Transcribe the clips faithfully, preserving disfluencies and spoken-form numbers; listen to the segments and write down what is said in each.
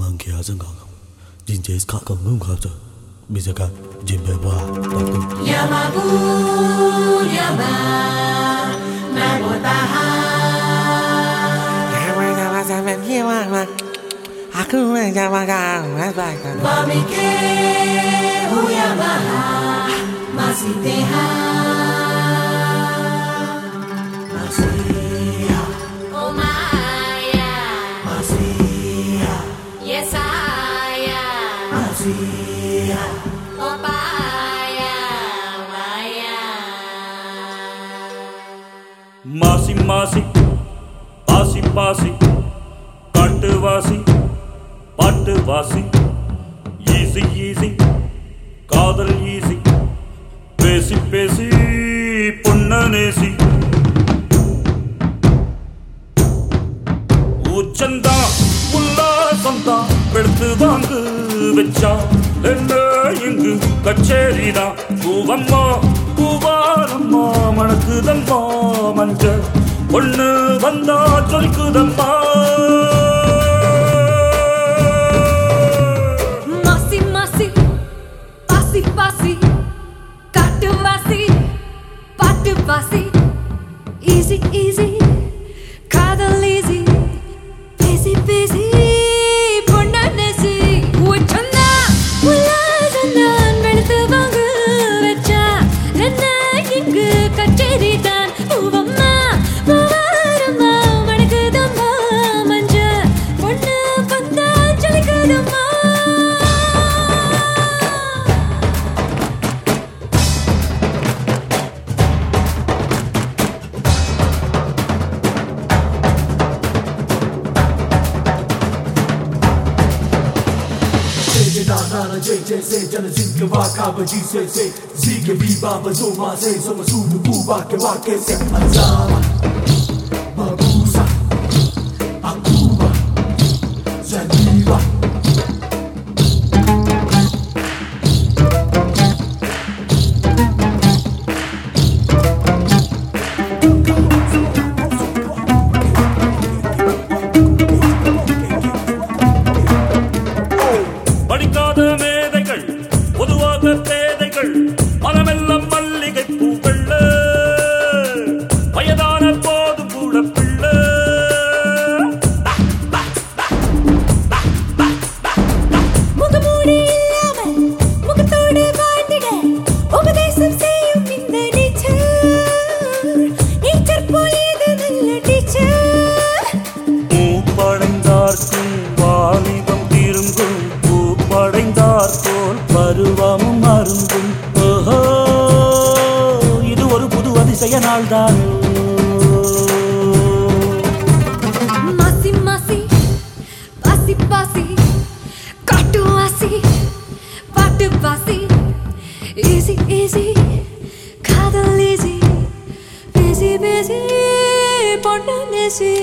kia dân càng nhìn chế cả càng ngưng khắp rồi bây giờ cả nhìn về qua tập trung Yamabu Yama Nagotaha Yama Yama Yama Aku Yama Yama Bamike Uyama Masiteha Masia Oh Maya Masia Yes I am Masia Oh Maya Maya மாசி மாசி பாசி பாசி காட்டு வாசி பாட்டு வாசி easy easy காதல் easy பேசி பேசி பொன்ன நேசி உச்சந்தா உல்லாசந்தா எடுத்து வாங்கு வச்சா என்ன இங்கு கச்சேரிதான் பூவம்மா பூவாரம்மா மணக்குதம்மா மஞ்ச பொண்ணு வந்தா சொல்லுக்குதம்மா Masi masi Pasi pasi Katu vasi Patu vasi Easy easy Kadal easy Busy busy Ponna nesi Uchanda Ulazandan Velutu vangu vecha Enna ingu kacheri dan Uvamma Uvarama Manakudamma Manja Ponnu vanda jalikudamma J J na na J J say jana zinke wa ka ba ji say say zike bi ba ba zo ma say so ma su lu bu ba ke wa ke say azama mabusa akuba zaniba படிக்காத மேதைகள் பொதுவாக பேதைகள் மனமெல்லாம் மல்லிகை பூக்கள் வயதான போதும் கூட பிள்ளை முகமூடி இல்லாமல் முகத்தோடு வாழ்ந்திட உபதேசம் செய்யும் இந்த நீச்சல் நீச்சல் போல் இது நல்ல டீச்சர் பூப்படைந்தார்க்கும் வாலிபம் திரும்பும் பூப்படைந்தார் போல் பருவமும் அருந்தும் ஓஹோ இது ஒரு புது அதிசய நாள்தான் மாசி மாசி பாசி பாசி காட்டு வாசி பாட்டு வாசி ஈஸி ஈஸி காதல் ஈஸி பிஸி பிஸி பொண்ணு நேசி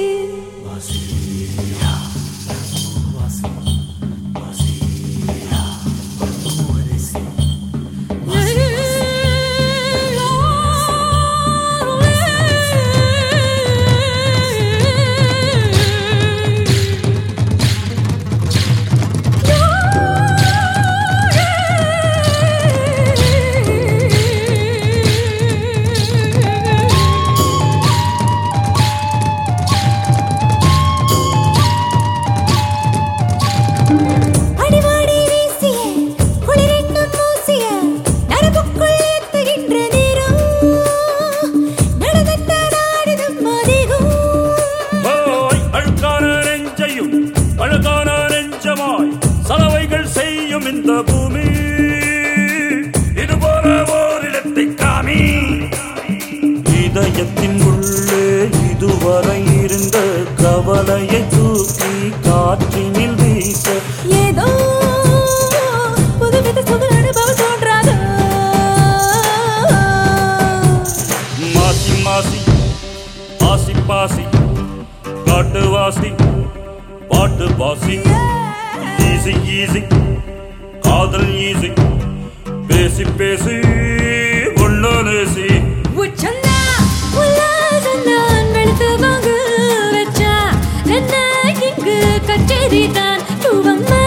அடிவாடி வீசிய குளிரென்னும் மூசிய நரம்புக்குள் ஏத்துகின்ற நேரம் நடந்த நாடுதும் அதிகம் ஓய் அழுக்கான நெஞ்சையும் அழகான நெஞ்சமாய் சலவைகள் செய்யும் இந்த பூமி இதுபோல ஓரிடத்தை காமி இதயத்தின் உள்ளே இதுவரை இருந்த கவலையை தூக்கி காற்றினில் வீச ஏதோ புதுவித சுக அனுபவம் தோன்றாதோ மாசி மாசி பாசி பாசி காட்டு வாசி பாட்டு வாசி ஈஸி ஈஸி காதல் ஈஸி பேசி பேசி ஒன்னு நேசி உச்சந்தா உல்லாசந்தான் வெளுத்து வாங்கு வச்சா என்ன இங்கு கச்சேரி தான் பூவம்